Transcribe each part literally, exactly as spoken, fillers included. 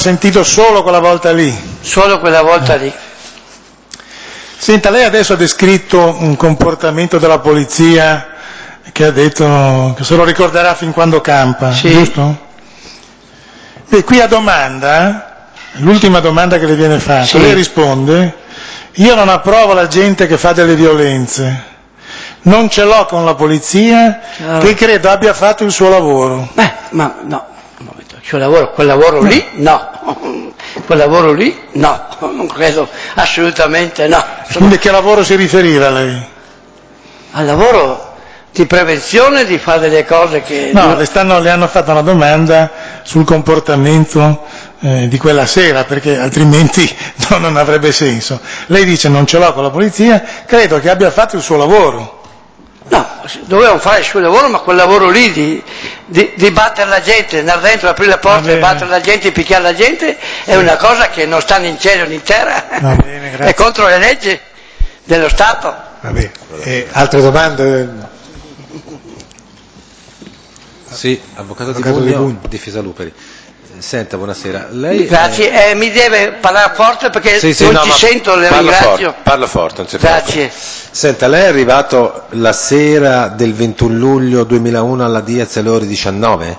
sentito solo quella volta lì. Solo quella volta lì. Senta, lei adesso ha descritto un comportamento della polizia che ha detto che se lo ricorderà fin quando campa, sì. Giusto? E qui a domanda, l'ultima domanda che le viene fatta, sì. Lei risponde: io non approvo la gente che fa delle violenze, non ce l'ho con la polizia, allora, che credo abbia fatto il suo lavoro. Beh, ma no, un momento, il suo lavoro, quel lavoro no. lì no. Quel lavoro lì no, non credo, assolutamente no. Quindi a che lavoro si riferiva lei? Al lavoro di prevenzione, di fare delle cose che... No, le, stanno, le hanno fatto una domanda sul comportamento eh, di quella sera, perché altrimenti no, non avrebbe senso. Lei dice non ce l'ho con la polizia, credo che abbia fatto il suo lavoro. No, dovevano fare il suo lavoro, ma quel lavoro lì di, di, di battere la gente, andare dentro, aprire le porte e battere la gente, picchiare la gente, sì. È una cosa che non sta né in cielo né in terra, Va bene, grazie. È contro le leggi dello Stato. Va bene. E altre domande? Sì, avvocato, avvocato di Bugno, difesa Luperi. Senta, buonasera. Lei Grazie, è... eh, mi deve parlare forte perché sì, sì, non no, ti sento, le parlo ringrazio. Forte, parlo forte, non si Grazie. Senta, lei è arrivato la sera del ventuno luglio duemilauno alla Diaz alle ore diciannove?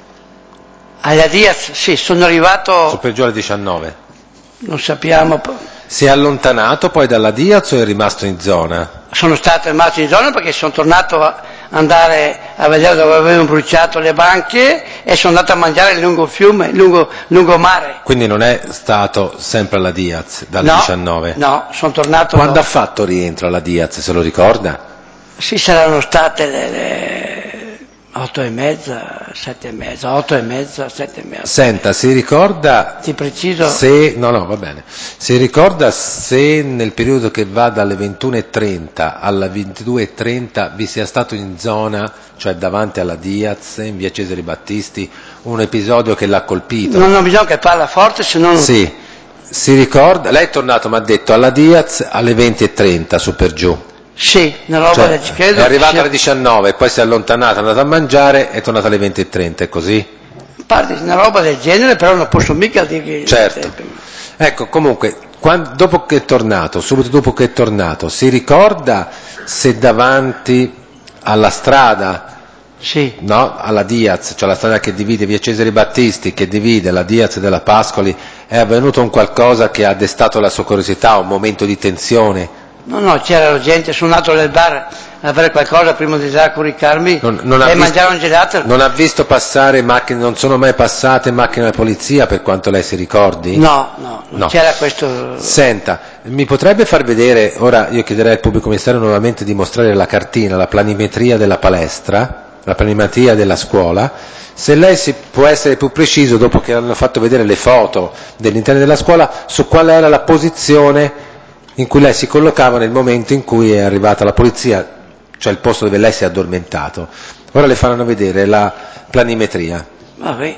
Alla Diaz, sì, sono arrivato... Su per giù alle diciannove? Non sappiamo... Si è allontanato poi dalla Diaz o è rimasto in zona? Sono stato rimasto in zona perché sono tornato a andare a vedere dove avevano bruciato le banche e sono andato a mangiare lungo il fiume, lungo, lungo mare. Quindi non è stato sempre alla Diaz dal no, diciannove? No, sono tornato... Quando dopo. Ha fatto rientro alla Diaz, se lo ricorda? Sì, saranno state le... le... Otto e mezza, sette e mezza, otto e mezza, sette e mezza. Senta, si ricorda... Ti preciso... Se, no, no, va bene. Si ricorda se nel periodo che va dalle ventuno e trenta alla ventidue e trenta vi sia stato in zona, cioè davanti alla Diaz, in via Cesare Battisti, un episodio che l'ha colpito? Non ho bisogno che parla forte, se no... Sì, si ricorda... Lei è tornato, mi ha detto, alla Diaz alle venti e trenta, su per giù. Sì, una roba cioè, del credo. È arrivato alle diciannove, poi si è allontanato, è andato a mangiare e è tornato alle venti e trenta, è così? Parte di una roba del genere, però non posso mica dire che... Certo. Ecco, comunque, quando, dopo che è tornato, subito dopo che è tornato, si ricorda se davanti alla strada, sì. No, alla Diaz, cioè la strada che divide via Cesare Battisti, che divide la Diaz della Pascoli, è avvenuto un qualcosa che ha destato la sua curiosità, un momento di tensione? No, no, c'era la gente, sono andato nel bar a fare qualcosa prima di andare a coricarmi non, non e visto, mangiare un gelato. Non ha visto passare macchine, non sono mai passate macchine della polizia, per quanto lei si ricordi? No, no, non no. C'era questo... Senta, mi potrebbe far vedere, ora io chiederei al pubblico ministero nuovamente di mostrare la cartina, la planimetria della palestra, la planimetria della scuola, se lei si può essere più preciso, dopo che hanno fatto vedere le foto dell'interno della scuola, su qual era la posizione in cui lei si collocava nel momento in cui è arrivata la polizia, cioè il posto dove lei si è addormentato. Ora le faranno vedere la planimetria. Vabbè,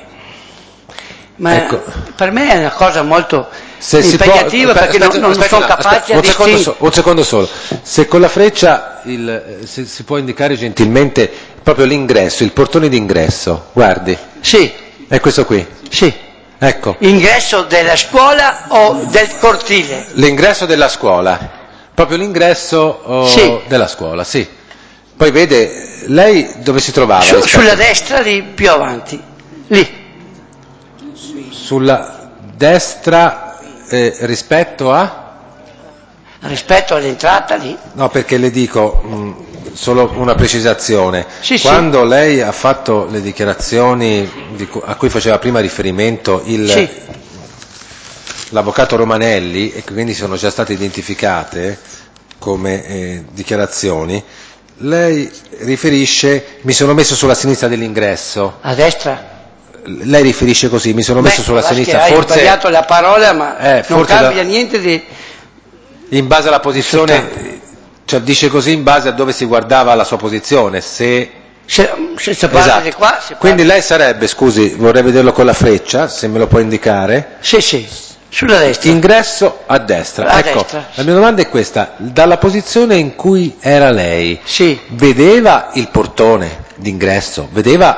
ma ecco. Per me è una cosa molto se impegnativa può, perché aspetta, non, non aspetta, sono aspetta, capace un di secondo, disting- so, un secondo solo, se con la freccia il, se, si può indicare gentilmente proprio l'ingresso, il portone d'ingresso, guardi. Sì. È questo qui? Sì. Ecco. Ingresso della scuola o del cortile? L'ingresso della scuola, proprio l'ingresso oh, sì. della scuola, sì. Poi vede, lei dove si trovava? Su, sulla destra lì, più avanti, lì. Sulla destra eh, rispetto a? Rispetto all'entrata lì? No, perché le dico mh, solo una precisazione. Sì, Quando sì. lei ha fatto le dichiarazioni di, a cui faceva prima riferimento il, sì. l'avvocato Romanelli, e che quindi sono già state identificate come eh, dichiarazioni, lei riferisce mi sono messo sulla sinistra dell'ingresso. A destra? Lei riferisce così, mi sono Beh, messo sulla sinistra. Hai forse hai sbagliato la parola, ma eh, non cambia la... niente di... In base alla posizione, cioè dice così in base a dove si guardava la sua posizione, se... Se, se si parla esatto. di qua... Si Quindi parla... lei sarebbe, scusi, vorrei vederlo con la freccia, se me lo può indicare. Sì, sì, sulla destra. Ingresso a destra. A ecco, destra. La mia domanda è questa, dalla posizione in cui era lei, sì. vedeva il portone d'ingresso, vedeva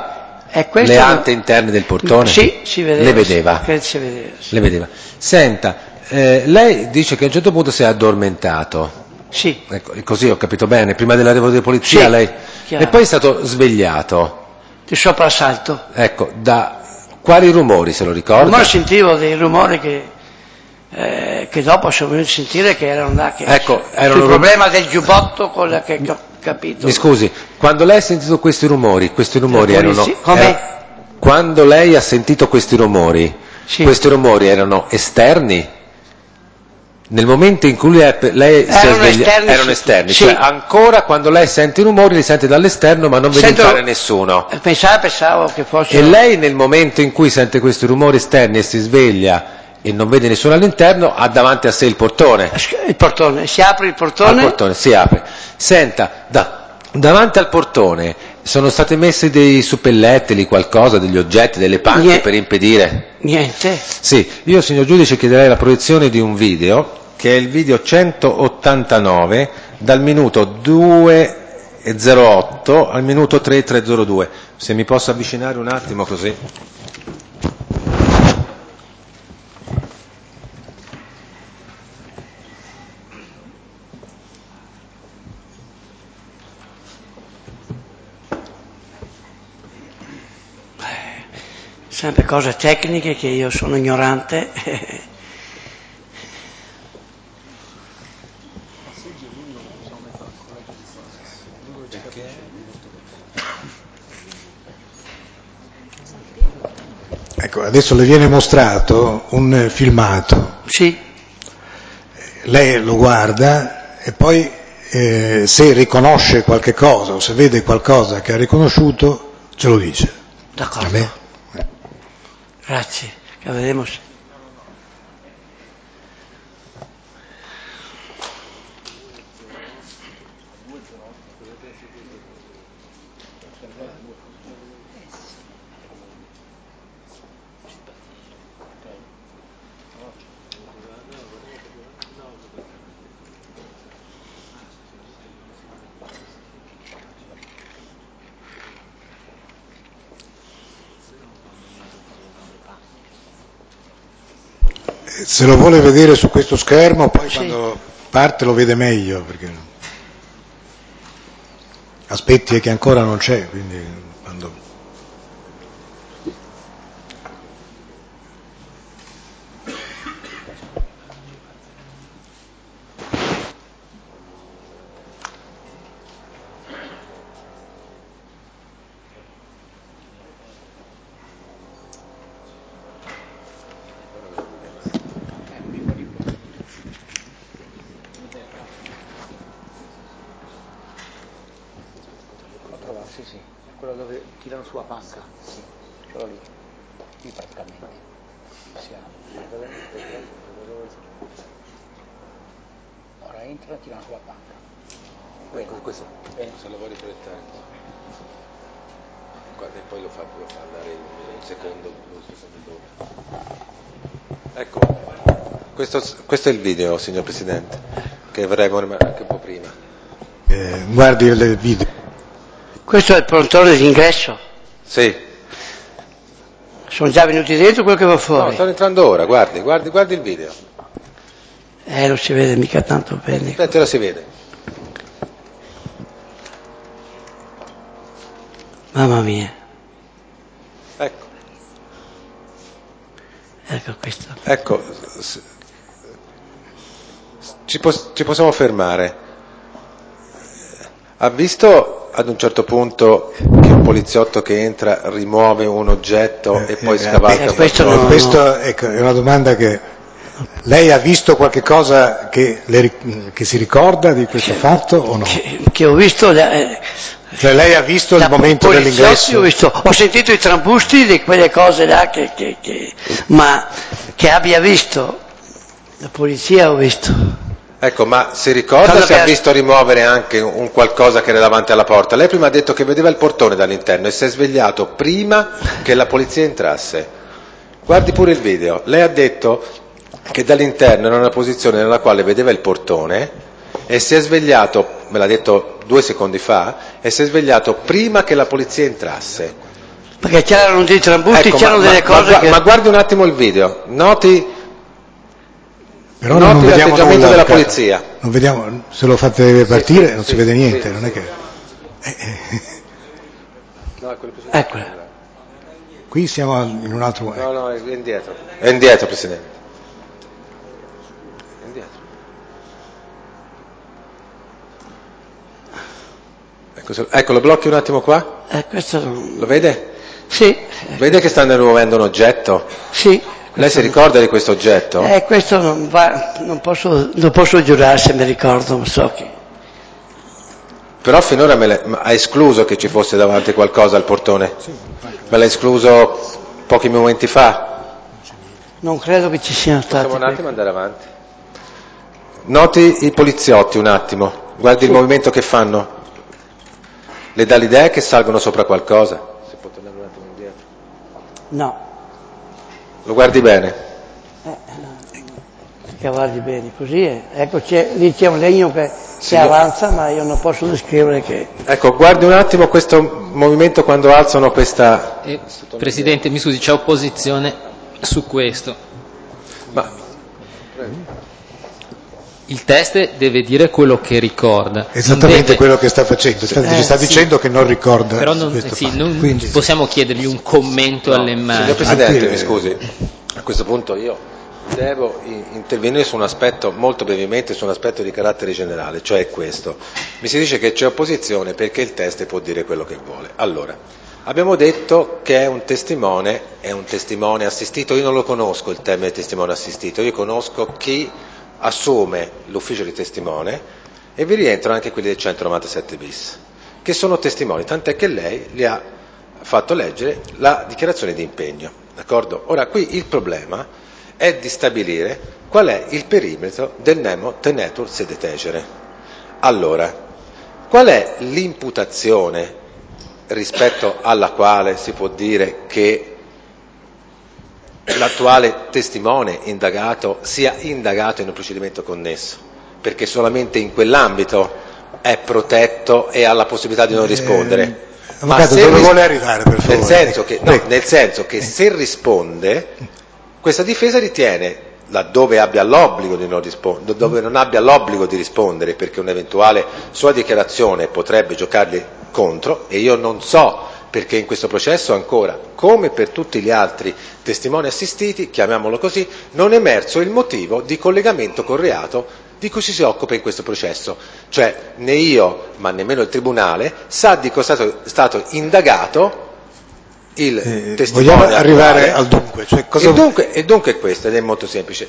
le ante interne del portone? Sì, si vedeva. Le vedeva? Sì, si vedeva, sì. Le vedeva. Senta, eh, lei dice che a un certo punto si è addormentato. Sì. Ecco, così ho capito bene, prima dell'arrivo di polizia sì, lei... Chiaro. E poi è stato svegliato. Di soprassalto. Ecco, da quali rumori se lo ricorda? Ma sentivo dei rumori che, eh, che dopo sono venuti a sentire che erano là, che ecco, erano sul rum- problema del giubbotto, con la che ho capito. Mi scusi, quando lei ha sentito questi rumori, questi rumori erano... Come? Era, quando lei ha sentito questi rumori, sì. questi rumori erano esterni? Nel momento in cui lei, lei si è svegliato, erano esterni, sì. Cioè ancora quando lei sente i rumori li sente dall'esterno ma non vede Sento, entrare nessuno. Pensavo, pensavo che fosse... E lei nel momento in cui sente questi rumori esterni e si sveglia e non vede nessuno all'interno, ha davanti a sé il portone. Il portone, si apre il portone? Il portone, si apre. Senta, da, davanti al portone sono state messe dei suppellettili, qualcosa, degli oggetti, delle panche Niente. per impedire? Niente. Sì, io signor giudice chiederei la proiezione di un video, che è il video centottantanove, dal minuto due e zero otto al minuto tre e tre zero due. Se mi posso avvicinare un attimo così. Sempre cose tecniche che io sono ignorante. Ecco, adesso le viene mostrato un filmato. Sì. Lei lo guarda e poi eh, se riconosce qualche cosa o se vede qualcosa che ha riconosciuto, ce lo dice. D'accordo. A me? Grazie, che vedremo. Se lo vuole vedere su questo schermo, poi sì. Quando parte lo vede meglio, perché aspetti che ancora non c'è, quindi quando... Sì, sì, quello dove tirano sulla panca, sì, quello lì, qui praticamente, siamo. Ora entrano e tirano sulla panca. Ecco, questo, se lo vuoi riproiettare. Guarda, e poi lo fa, lo fa andare in un secondo, un secondo dopo. Ecco, questo, questo è il video, signor Presidente, che vorrei anche un po' prima. Eh, guardi il video. Questo è il portone d'ingresso? Sì. Sono già venuti dentro quello che va fuori? No, stanno entrando ora, guardi, guardi, guardi il video. Eh, non si vede mica tanto bene. Aspetta, lo si vede. Mamma mia. Ecco. Ecco questo. Ecco, ci, pos- ci possiamo fermare. Ha visto ad un certo punto che un poliziotto che entra rimuove un oggetto Eh, e poi eh, scavalca? eh, questo no, no, questo no. Ecco, è una domanda che... Lei ha visto qualche cosa che, le, che si ricorda di questo che, fatto o no? Che, che ho visto... Eh, cioè lei ha visto il momento dell'ingresso? Ho, visto, ho sentito i trambusti di quelle cose là, che, che, che, ma che abbia visto, la polizia ho visto. Ecco, ma si ricorda Quando se ha per... visto rimuovere anche un qualcosa che era davanti alla porta? Lei prima ha detto che vedeva il portone dall'interno e si è svegliato prima che la polizia entrasse. Guardi pure il video. Lei ha detto che dall'interno era una posizione nella quale vedeva il portone e si è svegliato, me l'ha detto due secondi fa, e si è svegliato prima che la polizia entrasse. Perché c'erano dei trambusti, ecco, c'erano ma, delle ma, cose ma, che... ma guardi un attimo il video, noti, Però noti non vediamo l'atteggiamento nulla, della Riccardo. polizia. Non vediamo, se lo fate partire sì, non sì, si vede sì, niente, sì, non sì. è che... Eh, eh. No, è quello più Eccola. Qui siamo in un altro... No, no, è indietro. È indietro, Presidente. È indietro. Ecco, se- ecco, lo blocchi un attimo qua? Eh, questo non... Lo vede? Sì. Vede che stanno rimuovendo un oggetto? Sì. Lei si ricorda di questo oggetto? Eh, questo non va, non posso, non posso giurare se mi ricordo, non so che... Però finora me le, ha escluso che ci fosse davanti qualcosa al portone? Me l'ha escluso pochi momenti fa? Non credo che ci siano stati... Possiamo un attimo andare avanti? Noti i poliziotti un attimo, guardi il movimento che fanno. Le dà l'idea che salgono sopra qualcosa? Si può tornare un attimo indietro? No. Lo guardi bene? Eh, che guardi bene, così è. Ecco, c'è, lì c'è un legno che si Sì. avanza, ma io non posso descrivere che... Ecco, guardi un attimo questo movimento quando alzano questa... Eh, Presidente, mi scusi, c'è opposizione su questo. Ma... Il test deve dire quello che ricorda. Esattamente deve... quello che sta facendo, sta, Eh, ci sta sì. dicendo che non ricorda. Però non, questo sì, fatto. non Quindi, possiamo chiedergli un commento alle Signor immagini. Presidente, Anche- mi scusi, a questo punto io devo i- intervenire su un aspetto, molto brevemente, su un aspetto di carattere generale, cioè questo. Mi si dice che c'è opposizione perché il teste può dire quello che vuole. Allora, abbiamo detto che è un testimone, è un testimone assistito, io non lo conosco il termine testimone assistito, io conosco chi assume l'ufficio di testimone e vi rientrano anche quelli del centonovantasette bis, che sono testimoni, tant'è che lei li ha fatto leggere la dichiarazione di impegno, d'accordo? Ora qui il problema è di stabilire qual è il perimetro del nemo tenetur sede tecere. Allora, qual è l'imputazione rispetto alla quale si può dire che l'attuale testimone indagato sia indagato in un procedimento connesso? Perché solamente in quell'ambito è protetto e ha la possibilità di non rispondere. Eh, avvocato, se dove ris- vuole arrivare, per favore? Nel senso che, no, Prego. nel senso che se risponde, questa difesa ritiene, laddove abbia l'obbligo di non rispondere, dove non abbia l'obbligo di rispondere, perché un'eventuale sua dichiarazione potrebbe giocargli contro, e io non so perché in questo processo ancora, come per tutti gli altri testimoni assistiti, chiamiamolo così, non è emerso il motivo di collegamento col reato di cui ci si occupa in questo processo. Cioè né io, ma nemmeno il Tribunale, sa di cosa è stato, stato indagato il Eh, testimone vogliamo arrivare attuale. al dunque, cioè cosa... Il dunque, il dunque è questo, ed è molto semplice.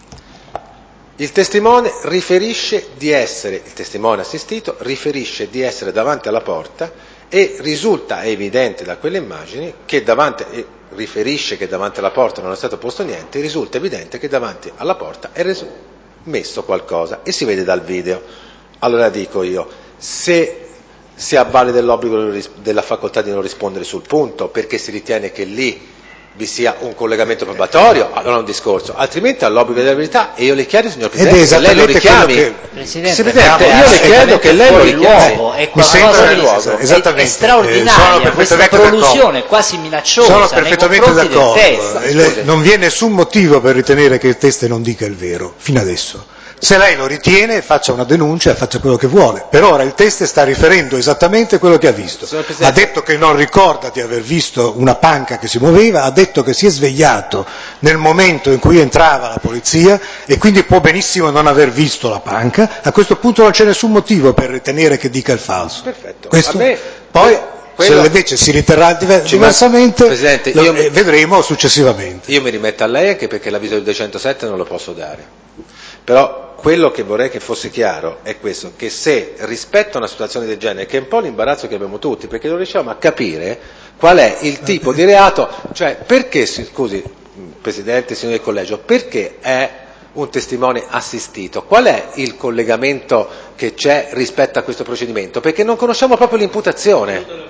Il testimone riferisce di essere, il testimone assistito riferisce di essere davanti alla porta e risulta evidente da quelle immagini che davanti, e riferisce che davanti alla porta non è stato posto niente, risulta evidente che davanti alla porta è reso, messo qualcosa e si vede dal video. Allora dico io, se si avvale dell'obbligo della facoltà di non rispondere sul punto perché si ritiene che lì vi sia un collegamento probatorio, allora è un discorso, altrimenti ha l'obbligo della verità e io le chiedo, signor Ed è Presidente, che lei lo esattamente richiami. quello che... Presidente, Presidente, è io le chiedo che lei lo fuori richiami. luogo, è Mi sembra qualcosa di luogo, è- esattamente. è Eh, straordinaria, sono questa perfettamente prolusione quasi minacciosa Sono nei perfettamente confronti del d'accordo. test. E le- non vi è nessun motivo per ritenere che il test non dica il vero, fino adesso. Se lei lo ritiene, faccia una denuncia, faccia quello che vuole. Per ora il test sta riferendo esattamente quello che ha visto. Signor Ha Presidente, detto che non ricorda di aver visto una panca che si muoveva, ha detto che si è svegliato nel momento in cui entrava la polizia e quindi può benissimo non aver visto la panca. A questo punto non c'è nessun motivo per ritenere che dica il falso. perfetto. Questo- A me, Poi, quello- se invece si riterrà diver- Ci ma- diversamente, Presidente, lo- io mi- eh, vedremo successivamente. Io mi rimetto a lei anche perché l'avviso del duecentosette non lo posso dare. Però quello che vorrei che fosse chiaro è questo, che se rispetto a una situazione del genere, che è un po' l'imbarazzo che abbiamo tutti, perché non riusciamo a capire qual è il tipo di reato, cioè perché, scusi Presidente, signori del Collegio, perché è un testimone assistito? Qual è il collegamento che c'è rispetto a questo procedimento? Perché non conosciamo proprio l'imputazione.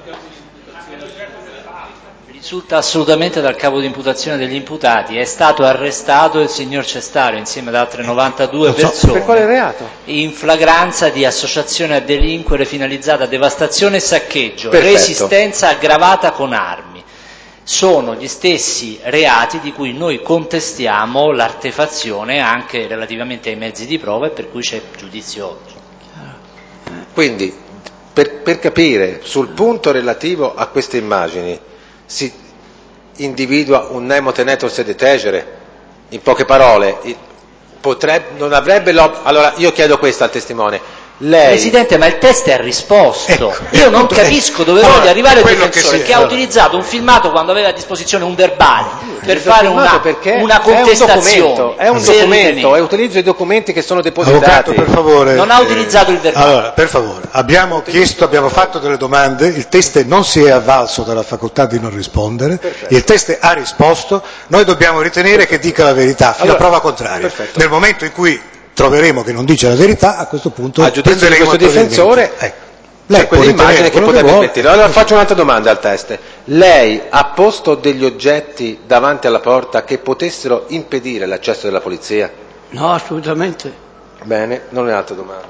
Risulta assolutamente dal capo di imputazione degli imputati, è stato arrestato il signor Cestario insieme ad altre novantadue Non so, persone Per quale reato? in flagranza di associazione a delinquere finalizzata a devastazione e saccheggio, Perfetto. resistenza aggravata con armi. sono gli stessi reati di cui noi contestiamo l'artefazione anche relativamente ai mezzi di prova e per cui c'è giudizio oggi. Quindi, per, per capire, sul punto relativo a queste immagini, si individua un nemo tenetur sede tegere, in poche parole, potrebbe, non avrebbe l'obbligo. Allora, io chiedo questo al testimone. Lei... Presidente, ma il test è risposto. Ecco, Io non ecco, capisco dove allora, voglia arrivare il quello difensore che, che, si, ha allora. utilizzato un filmato quando aveva a disposizione un verbale per fare una, una è un contestazione. documento, è un se documento, ritenete. è utilizzo i documenti che sono depositati. Avvocato, per favore. Non ha utilizzato il verbale. Allora, per favore, abbiamo chiesto, abbiamo fatto delle domande, il teste non si è avvalso della facoltà di non rispondere, Perfetto. Il teste ha risposto, noi dobbiamo ritenere che dica la verità, fino Allora, a prova contraria. perfetto. Nel momento in cui troveremo che non dice la verità, a questo punto A giudizio di prenderemo questo difensore, provvedimenti. Ecco. c'è Lei può quell'immagine ritenere che quello potrebbe vuole. smentire. Allora faccio un'altra domanda al test. Lei ha posto degli oggetti davanti alla porta che potessero impedire l'accesso della polizia? No, assolutamente. Bene, non ho altre domande.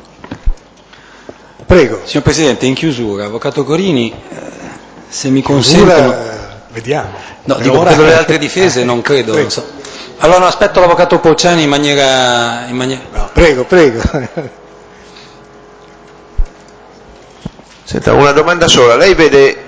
Prego. Signor Presidente, in chiusura, Avvocato Corini, eh, se mi Chiusura, consentono... eh, vediamo. No, Per dico ora- per le altre difese non credo. Prego. Non so. Allora no, aspetto l'Avvocato Polciani in maniera... In maniera... No, prego, prego. Senta, una domanda sola. Lei vede,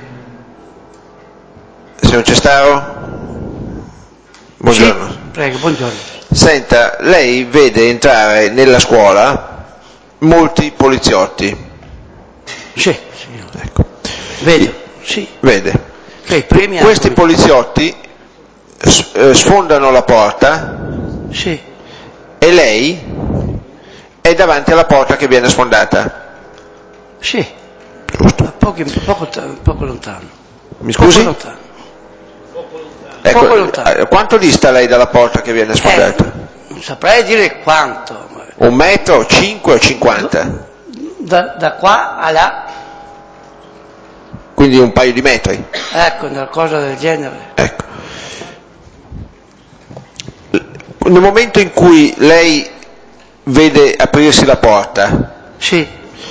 signor Cestaro? Buongiorno. Sì, prego, buongiorno. Senta, lei vede entrare nella scuola molti poliziotti. Sì, signore. Ecco. Vedo, sì. Vede. Che i premi Questi hanno- poliziotti s- eh, sfondano la porta Sì, e lei è davanti alla porta che viene sfondata. sì. Giusto. Ma pochi- poco, poco lontano. Mi scusi? Poco lontano. Ecco, poco lontano. eh, quanto dista lei dalla porta che viene sfondata? Eh, non saprei dire quanto. ma Un metro, cinque o cinquanta? Da, da qua a là, Quindi un paio di metri. ecco, una cosa del genere. Ecco. Nel momento in cui lei vede aprirsi la porta, Sì,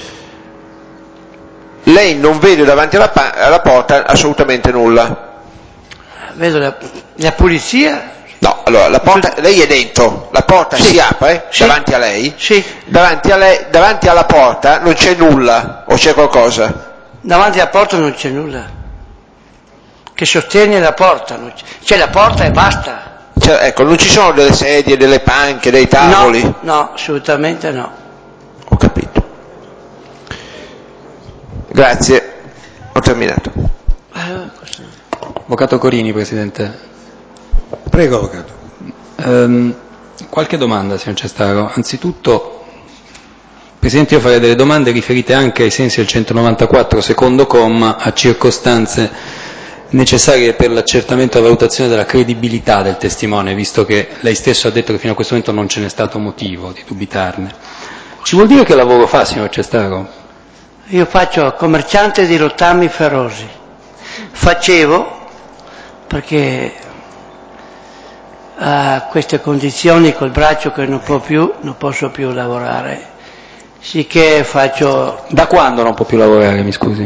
lei non vede davanti alla, pa- alla porta assolutamente nulla. vedo la, la polizia. No, allora la porta, lei è dentro, la porta Sì. si apre Sì. davanti a lei, Sì, davanti, a lei, davanti alla porta non c'è nulla o c'è qualcosa? davanti alla porta non c'è nulla. Che sostiene la porta. non c'è, c'è la porta e basta. Cioè, ecco, non ci sono delle sedie, delle panche, dei tavoli? No, no, assolutamente no. Ho capito. Grazie, ho terminato. Eh, questo- Avvocato Corini, Presidente. Prego, avvocato. Ehm, qualche domanda, signor Cestaro. Anzitutto, Presidente, io farei delle domande riferite anche ai sensi del centonovantaquattro, secondo comma, a circostanze necessarie per l'accertamento e la valutazione della credibilità del testimone, visto che lei stesso ha detto che fino a questo momento non ce n'è stato motivo di dubitarne. Ci vuol dire che lavoro fa, signor Cestaro? Io faccio commerciante di rottami ferrosi. Facevo perché a queste condizioni col braccio che non può più, non posso più lavorare. Sicché faccio Da quando non può più lavorare, mi scusi?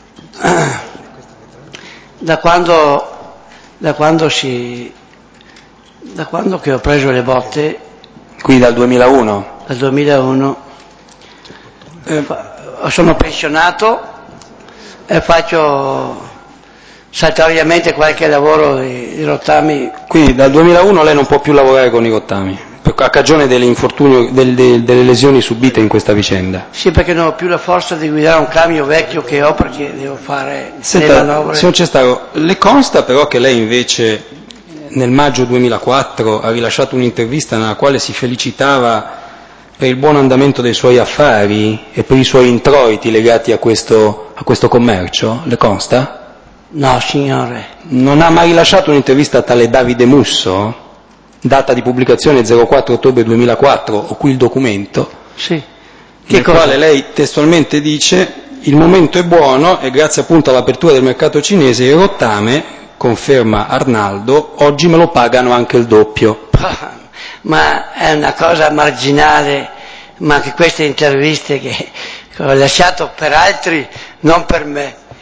da quando da quando si da quando che ho preso le botte Qui dal duemilauno? dal duemilauno eh, fa- sono pensionato e faccio saltuariamente qualche lavoro di, di rottami. Quindi dal duemilauno lei non può più lavorare con i rottami, per- a cagione delle, infortunio, del- de- delle lesioni subite in questa vicenda. Sì, perché non ho più la forza di guidare un camion vecchio che ho perché devo fare le Senta, manovre. signor Cestaro, le consta però che lei invece nel maggio duemilaquattro ha rilasciato un'intervista nella quale si felicitava per il buon andamento dei suoi affari e per i suoi introiti legati a questo, a questo commercio? Le consta? No, signore. Non ha mai rilasciato un'intervista a tale Davide Musso, data di pubblicazione zero quattro ottobre duemilaquattro, ho qui il documento, Sì. nel cosa? quale lei testualmente dice: il momento è buono e grazie appunto all'apertura del mercato cinese il rottame, conferma Arnaldo, oggi me lo pagano anche il doppio. Ma è una cosa marginale, ma anche queste interviste che ho lasciato per altri, non per me.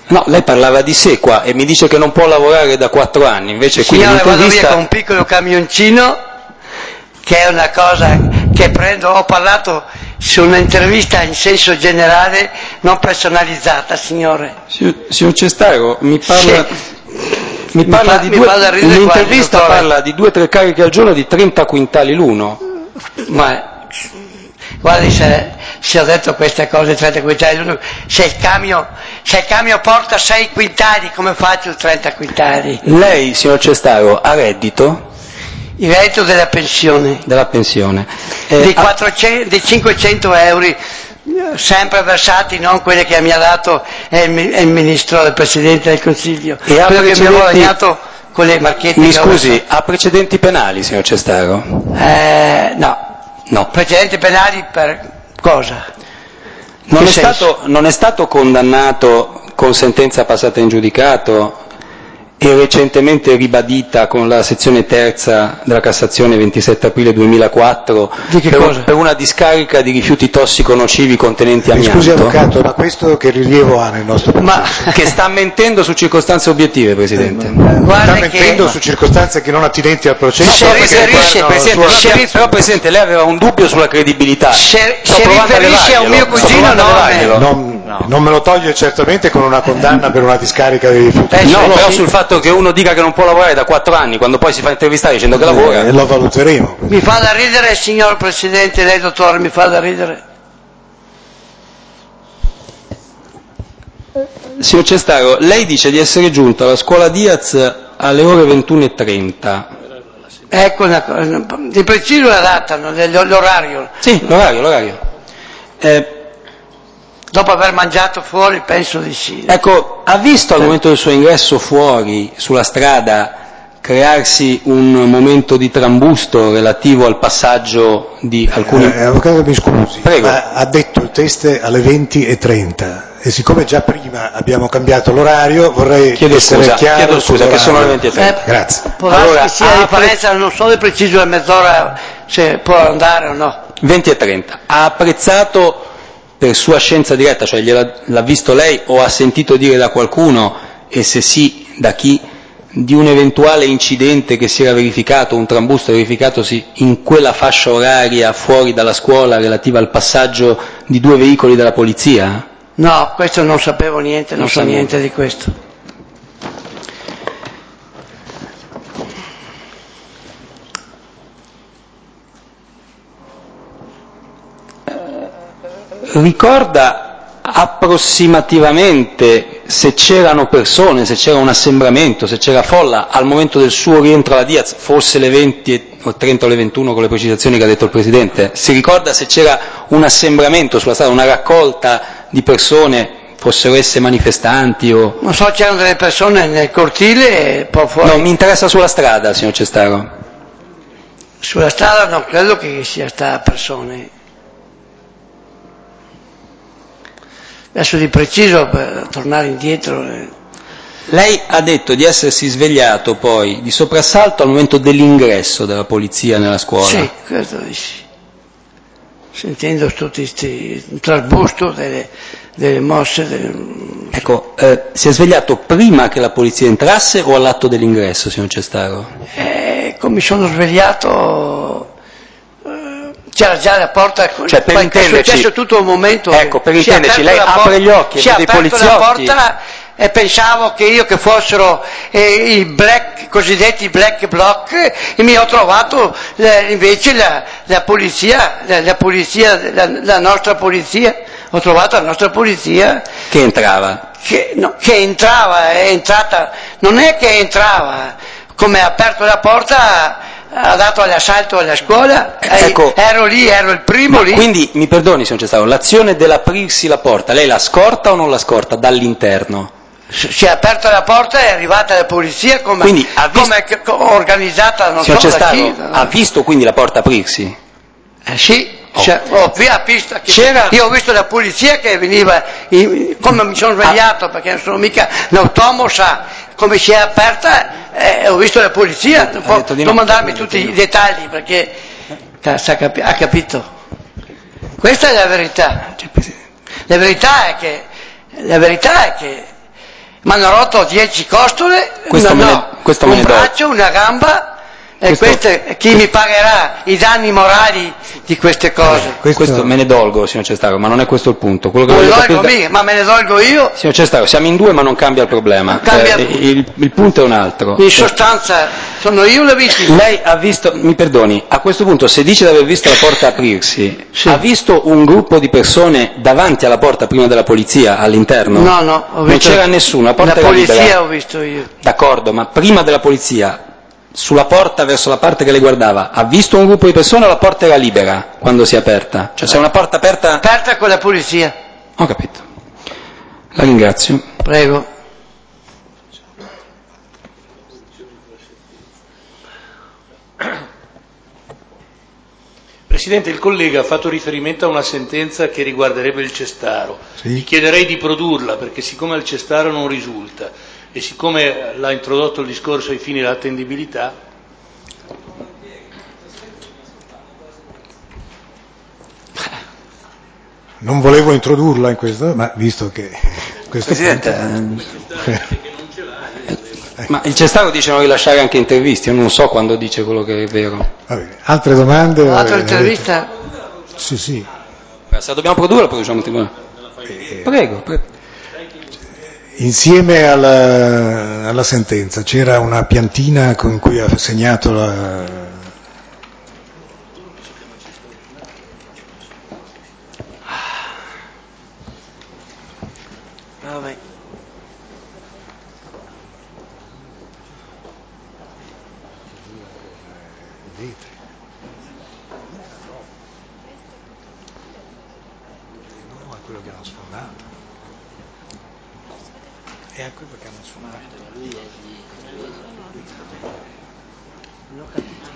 No, lei parlava di sé qua e mi dice che non può lavorare da quattro anni, invece qui Signore, vado nell'intervista... via con un piccolo camioncino, che è una cosa che prendo, ho parlato su un'intervista in senso generale, non personalizzata, signore. Signor, signor Cestaro, mi parla... Sì. Mi parla mi di fa, due, mi un'intervista parla di due o tre cariche al giorno di trenta quintali l'uno. Ma guardi, se, se ho detto queste cose, trenta quintali l'uno, se il camion, se il camion porta sei quintali, come faccio il trenta quintali? Lei, signor Cestaro, ha reddito? Il reddito della pensione. Della pensione. Eh, di, quattrocento, di cinquecento euro, sempre versati, non quelli che mi ha dato il, il ministro, il Presidente del Consiglio, e quello che mi ha guadagnato con le marchette. Mi scusi, ha precedenti penali, signor Cestaro? Eh, no. No. Precedenti penali per cosa? Non è, stato, non è stato condannato con sentenza passata in giudicato e recentemente ribadita con la sezione terza della Cassazione ventisette aprile duemilaquattro di che per, cosa? per una discarica di rifiuti tossico-nocivi contenenti Mi amianto. scusi avvocato, ma questo che rilievo ha nel nostro ma che sta mentendo su circostanze obiettive, Presidente. Eh, sta mentendo che... su circostanze che non attinenti al processo. No, Presidente, Presidente, sua... abbiamo... però Presidente, lei aveva un dubbio sulla credibilità. Se, se riferisce a un mio cugino, no, non, no. non me lo toglie certamente con una condanna per una discarica di rifiuti. Eh, no, però sul fatto che uno dica che non può lavorare da quattro anni, quando poi si fa intervistare dicendo che lavora. E eh, lo valuteremo. Mi fa da ridere, signor Presidente, lei dottore, mi fa da ridere. Signor Cestaro, lei dice di essere giunto alla scuola Diaz alle ore ventuno e trenta. Ecco una cosa, di preciso la data, l'orario. Sì, l'orario, l'orario. Eh, Dopo aver mangiato fuori, penso di sì. Ecco, ha visto al momento del suo ingresso fuori, sulla strada, crearsi un momento di trambusto relativo al passaggio di alcuni... Eh, avvocato, mi scusi, Prego. Ma ha detto il test alle venti e trenta e siccome già prima abbiamo cambiato l'orario, vorrei chiedo essere scusa, chiaro. Chiedo scusa, che sono le venti e trenta. Eh, Grazie. Può darsi allora, che sia la differenza, non so di preciso la mezz'ora se può andare o no. venti e trenta. Ha apprezzato per sua scienza diretta, cioè gliel'ha, l'ha visto lei o ha sentito dire da qualcuno, e se sì, da chi, di un eventuale incidente che si era verificato, un trambusto verificatosi in quella fascia oraria fuori dalla scuola relativa al passaggio di due veicoli della polizia? No, questo non sapevo niente, non, non so niente di questo. Ricorda approssimativamente se c'erano persone, se c'era un assembramento, se c'era folla al momento del suo rientro alla Diaz, fosse le venti o trenta o le ventuno con le precisazioni che ha detto il Presidente? Si ricorda se c'era un assembramento sulla strada, una raccolta di persone, fossero esse manifestanti o... Non so, c'erano delle persone nel cortile e poi fuori. No, mi interessa sulla strada, signor Cestaro. Sulla strada non credo che sia sta persone. Adesso di preciso, per tornare indietro... Eh. Lei ha detto di essersi svegliato poi di soprassalto al momento dell'ingresso della polizia nella scuola. Sì, credo di sì. Sentendo tutti questi un trasbusto delle, delle mosse. Delle... Ecco, eh, si è svegliato prima che la polizia entrasse o all'atto dell'ingresso, signor Cestaro? Eh, come sono svegliato... C'era già la porta, cioè, per è successo tutto un momento. Ecco, per intenderci, lei apre gli occhi e vede i poliziotti. Si è aperta la porta e pensavo che io che fossero eh, i black, cosiddetti black bloc, e mi ho trovato eh, invece la, la polizia, la, la polizia, la, la nostra polizia, ho trovato la nostra polizia. Che entrava? Che, no, che entrava, è entrata, non è che entrava, come ha aperto la porta, ha dato l'assalto alla scuola, ecco, ero lì, ero il primo lì. Quindi, mi perdoni signor Cestaro, l'azione dell'aprirsi la porta, lei la scorta o non la scorta dall'interno? Si è aperta la porta e è arrivata la polizia come, quindi, ha visto... come organizzata, non signor so Cestaro, da chi. ha visto quindi la porta aprirsi? Eh sì, oh. cioè, ho, visto che C'era... io ho visto la polizia che veniva, in, come mi sono svegliato, ah. perché non sono mica l'automosa, come si è aperta, eh, ho visto la polizia, non può non mandarmi tutti i dettagli perché ha capito. Questa è la verità. La verità è che, la verità è che mi hanno rotto dieci costole, questo no, me ne, no, questo un me ne do. braccio, una gamba, e Questo- queste, chi mi pagherà i danni morali di queste cose? Questo, questo me ne dolgo, signor Cestaro, ma non è questo il punto. Quello che Non me voglio ne dolgo capire da- mica, ma me ne dolgo io. Signor Cestaro, siamo in due ma non cambia il problema. Cambia- Eh, il, il punto è un altro. In sostanza sono io la vittima. Lei ha visto, mi perdoni, a questo punto se dice di aver visto la porta aprirsi, Sì. ha visto un gruppo di persone davanti alla porta prima della polizia all'interno? No, no, ho Non visto c'era nessuno, la porta la era polizia libera. ho visto io. D'accordo, ma prima della polizia, sulla porta verso la parte che lei guardava, ha visto un gruppo di persone o la porta era libera quando si è aperta? Cioè se è una porta aperta... Aperta con la polizia. Ho capito. La ringrazio. Prego. Presidente, il collega ha fatto riferimento a una sentenza che riguarderebbe il Cestaro. Sì. Gli chiederei di produrla perché siccome al Cestaro non risulta e siccome l'ha introdotto il discorso ai fini dell'attendibilità, Non volevo introdurla in questo, ma visto che questo Presidente, punto- eh, ma il Cestaro dice non rilasciare anche interviste, io non so quando dice quello che è vero. Va bene. Altre domande? Un'altra Eh, intervista? Sì, sì. Se la dobbiamo produrre, la produciamo in tribunale. Prego, prego. Insieme alla, alla sentenza c'era una piantina con cui ha segnato la... Vabbè. No, è quello che hanno sfondato. È a quello che hanno sfondato. Non ho capito.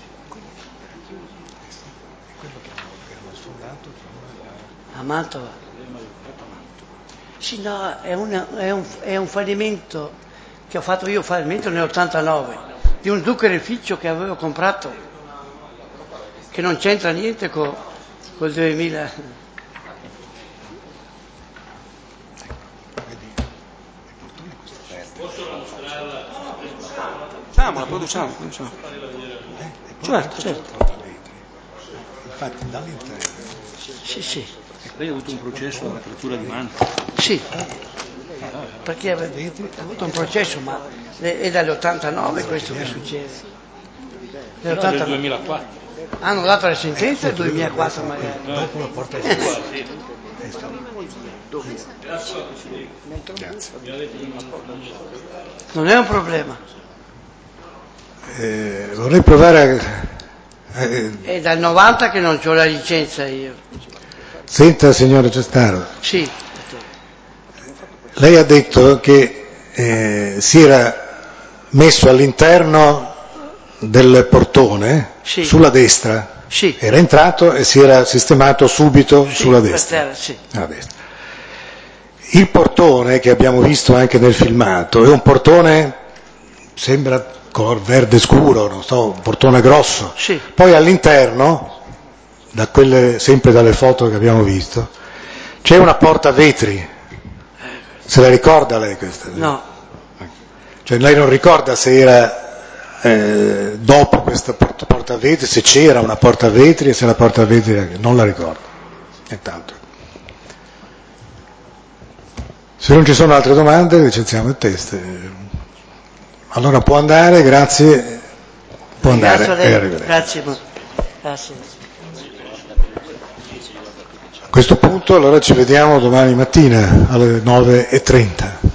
È quello che hanno, che hanno sfondato. A Mantova? Sì, no, è, una, è, un, è un fallimento che ho fatto io, fallimento nell'ottantanove, di un zuccherificio che avevo comprato, che non c'entra niente con col duemila. Facciamo, la produciamo, la produciamo. Certo, certo. Infatti dall'interno. Sì, sì. lei ha avuto un processo alla frattura di mano. Sì, perché aveva avuto un processo, ma è dall'ottantanove questo che succede. No, del duemilaquattro. Hanno dato la sentenza nel duemilaquattro magari. Dopo la porta di Non è un problema. Eh, vorrei provare a... eh, È dal novanta che non ho la licenza io. Senta, signore Cestaro, Sì, lei ha detto che eh, si era messo all'interno del portone Sì. sulla destra, sì. era entrato e si era sistemato subito Sì, sulla per destra. terra, sì. Alla destra. Il portone che abbiamo visto anche nel filmato è un portone, sembra color verde scuro, non so, un portone grosso. Sì. Poi all'interno, da quelle, sempre dalle foto che abbiamo visto, c'è una porta a vetri. Se la ricorda lei questa? No, Cioè lei non ricorda se era eh, dopo questa porta, porta a vetri, se c'era una porta a vetri e se la porta a vetri non la ricorda. Intanto. Se non ci sono altre domande licenziamo il test. Allora può andare, grazie. Può andare. grazie a E lei. arrivederci. Grazie. Grazie. A questo punto allora ci vediamo domani mattina alle nove e trenta.